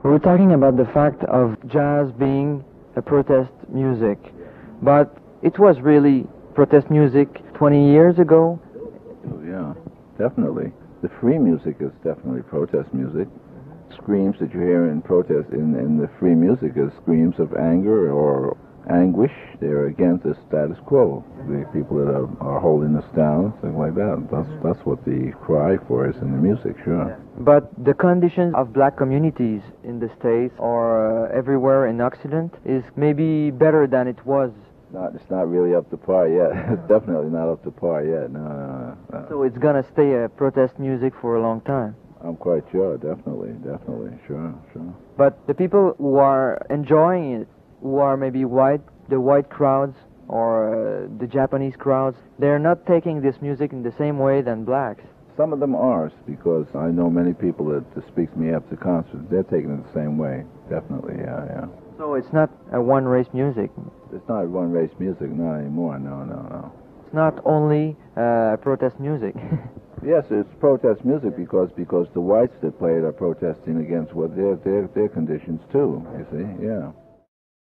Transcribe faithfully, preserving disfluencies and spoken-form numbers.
We're talking about the fact of jazz being a protest music, but it was really protest music twenty years ago. Oh, yeah, definitely. The free music is definitely protest music. Screams that you hear in protest in, in the free music is screams of anger or anguish. They're against the status quo. The people that are, are holding us down, things like that. That's that's what the cry for is in the music, sure. But the conditions of black communities in the States or uh, everywhere in Occident is maybe better than it was. Not, it's not really up to par yet. It's definitely not up to par yet. No, no, no, no. So it's gonna stay a protest music for a long time. I'm quite sure. Definitely, definitely, sure, sure. But the people who are enjoying it, who are maybe white, the white crowds or uh, the Japanese crowds, they're not taking this music in the same way than blacks. Some of them are, because I know many people that, that speak to me after concerts. They're taking it the same way. Definitely, yeah, yeah. So it's not a one-race music. It's not one-race music, not anymore. No, no, no. It's not only uh, protest music. Yes, it's protest music because because the whites that play it are protesting against what their their their conditions too. You see, yeah.